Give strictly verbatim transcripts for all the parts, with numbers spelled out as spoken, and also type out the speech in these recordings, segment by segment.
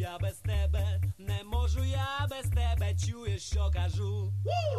я без тебе, не можу я без тебе, чуєш, що кажу?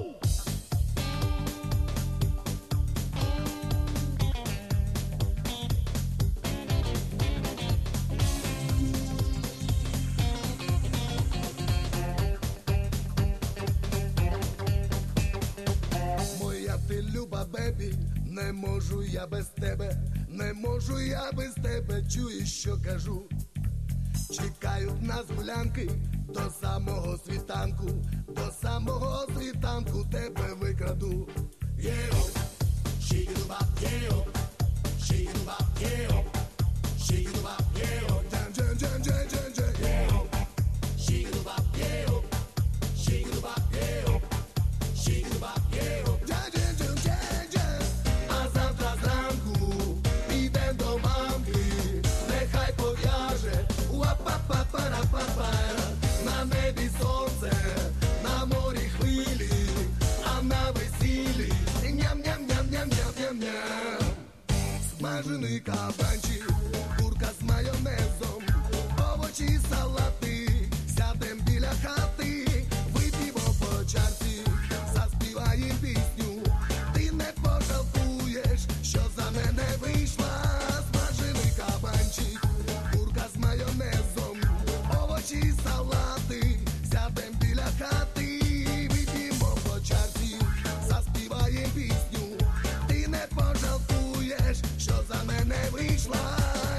Моя ти люба бебі, не можу я без тебе, не можу я без тебе, чуєш, що кажу? Чекають нас гулянки до самого світанку, до самого світанку тебе викраду. Єо, шігідуба, єо, шігідуба, єо, шігідуба, єо, джан-джан-джан-джан-джан, єо, шігідуба, єо, шігідуба, єо, шігідуба, єо, джан-джан-джан-джан-джан. А завтра зранку підем до мамки, нехай пов'яже уа-па-па-пара-па-пара. На небі сонце, на морі хвилі, а на весіллі ням-ням-ням-ням-ням-ням-ням. Смажений кабанчик, курка з майонезом, овочі, салати, сядем біля хати, вип'ємо по чарці, заспіваєм пісню, ти не пожалкуєш, що за мене вийшла. Смажений кабанчик, курка з майонезом, овочі, салати, сядем біля хати, вип'ємо по чарці, заспіваєм пісню, ти не пожалкуєш, що за мене вийшла.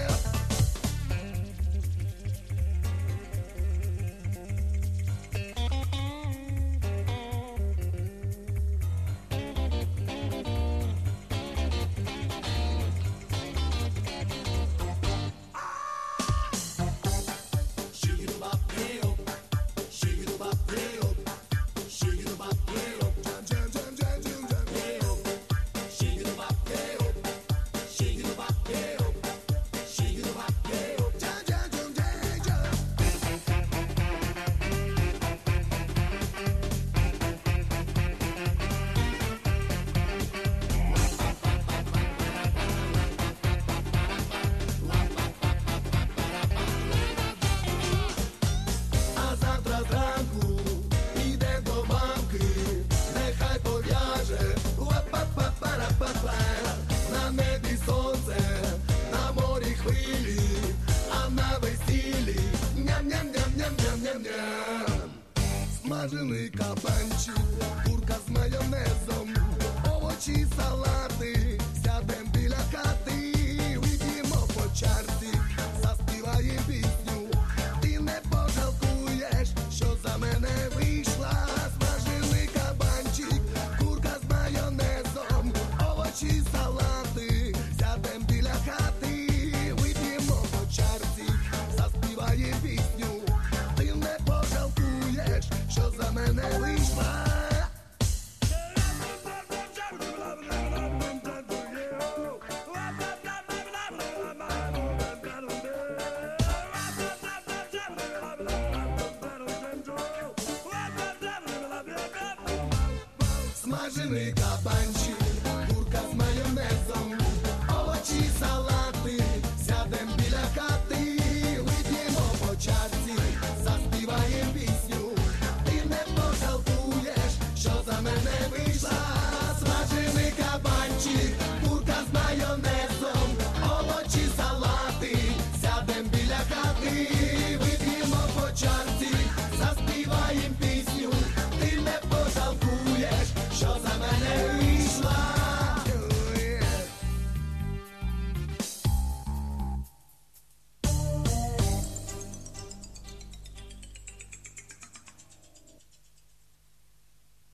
А завтра зранку піде до мамки, нехай пов'яже уа-па-па-пара-па-пара. На небі сонце, на морі хвилі, а на весіллі ням-ням-ням-ням-ням-ням-ням. Смажений кабанчик, курка з майонезом, овочі, салати, сядем біля хати, вип'ємо по чарці, заспіваєм пісню, ти не пожалкуєш, що за мене вийшла. Смажений кабанчик, курка з майонезом, овочі, салати, сядем біля хати, вип'ємо по чарці, заспіваєм пісню, ти не пожалкуєш, що за мене вийшла. Смажений кабанчик,